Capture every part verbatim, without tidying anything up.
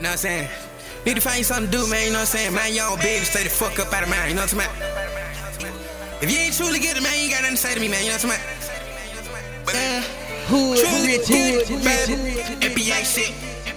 what I'm saying? Need to find you something to do, man, you know what I'm saying? Mind your own business, stay the fuck up out of mine, you know what I'm saying? If you ain't truly get it, man, you ain't got nothing to say to me, man, you know what I'm saying? Hood, Truly rich, get hood, it, baby. rich. N B A shit.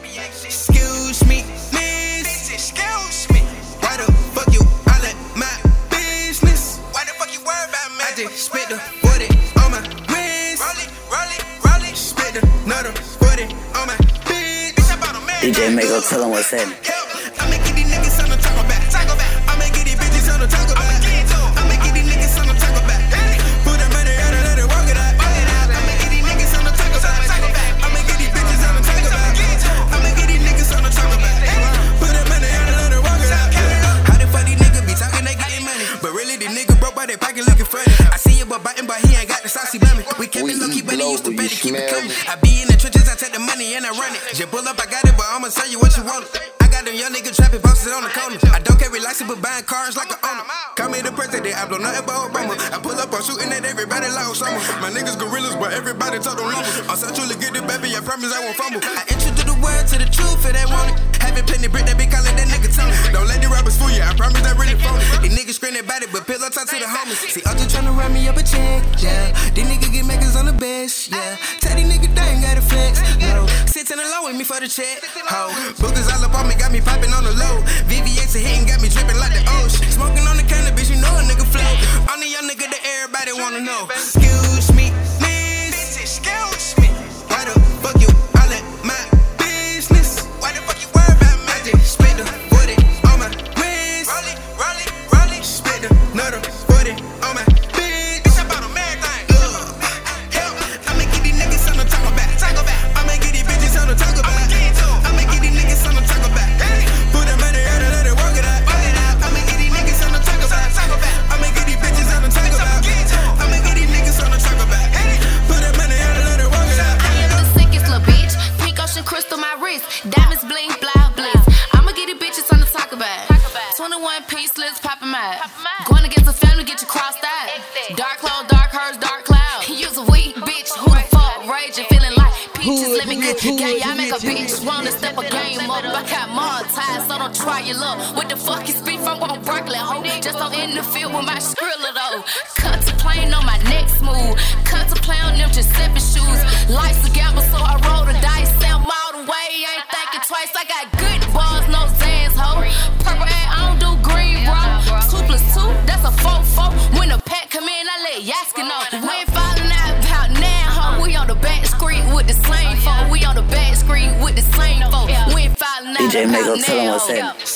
Excuse me, miss. Excuse me. Why the fuck you all at my business? Why the fuck you worry about me? I just spit the forty on my wrist. Roll it, roll it, roll it. Spit another forty on my bitch. D J Mego, tell him what's happening. I'ma get these niggas on the talk about. I'ma get these bitches on the talk about. I'ma get these niggas on the talk about. Put that money out and let it walk it out. I'ma get these niggas on the talk about. I'ma get these bitches on the talk about. I'ma get these niggas on the talk about. Put that money out and let it walk it out. How the fuck these niggas be talking, they getting money, but really these niggas broke by their pocket looking funny. I see you but biting, but he ain't got the saucy bummy. We kept it low key, but he used to better keep it coming. I be in the trenches, I take the money and I run it. Just pull up, I got it, but I'ma tell you what you want. I got them young niggas trapping posted on the corner. I don't carry license, but buying cars like an owner. Call me the president, I blow nothing but Obama. I pull up, I'm shooting at everybody like Osama. My niggas gorillas, but everybody talk on numbers. I'm so truly get it, baby, I promise I won't fumble. I introduce the word to the truth, if they want it. Haven't plenty brick, they be calling that nigga Tony. Don't let the robbers fool you, I promise that really phony. These niggas screaming about it, but pillow talk to the homies. See, I'm just tryna run me up a check, yeah. These niggas get makers on the best, yeah. Tell these niggas they ain't gotta flex, no. Sitting alone with me for the check, ho. Boogers all up on me, got me popping on the low. V V X a hitting, got me dripping like the ocean. Smoking on the cannabis, you know a nigga flow. On the young nigga that everybody wanna know. Excuse me, miss. Excuse me. Why the fuck you all at my business? Why the fuck you worry about me? I just spit the forty on my wrist. Roll it, roll it, roll it. Spit another forty on my bitch. It's about a mad thing. Ugh. Help. I'ma get these niggas on the talk about. I'ma get these bitches on the talk about. I'ma get these niggas on the talk about. Put that money out and let it walk it out. I'ma get these niggas on the talk about. I'ma get these bitches on the talk about. I'ma get these niggas on the talk about. Put that money out and let it walk it out. I am the sickest little bitch. Pink ocean crystal my wrist. Diamonds bling, blah, blitz. I'ma get these bitches on the talk about. twenty-one piece slits popping mad. Going against the family, get you crossed out. Dark clothes, dark hers, dark cloud. You's a weak bitch. Who the fuck raging, feeling like peaches? Let me get gang. Y'all make a bitch wanna step a game up. I got more ties, so don't try your luck. What the fuck is beef? I'm on Berkeley, ho. Just don't in the field with my skrilla though. Contemplating on my next move. Contemplate on them Giuseppe shoes. Life's a gamble, so I roll the dice. Sound all the way, ain't thinking twice. I got good balls, no Zans, ho. Purple air, I don't do green, bro. Two plus two, that's a four four. When the pack come in, I let Yaskin know. We ain't falling out about now, ho. We on the back street with the same phone. We on the back street with the same phone. We ain't falling out D J Mego, about tell him now. what's happening.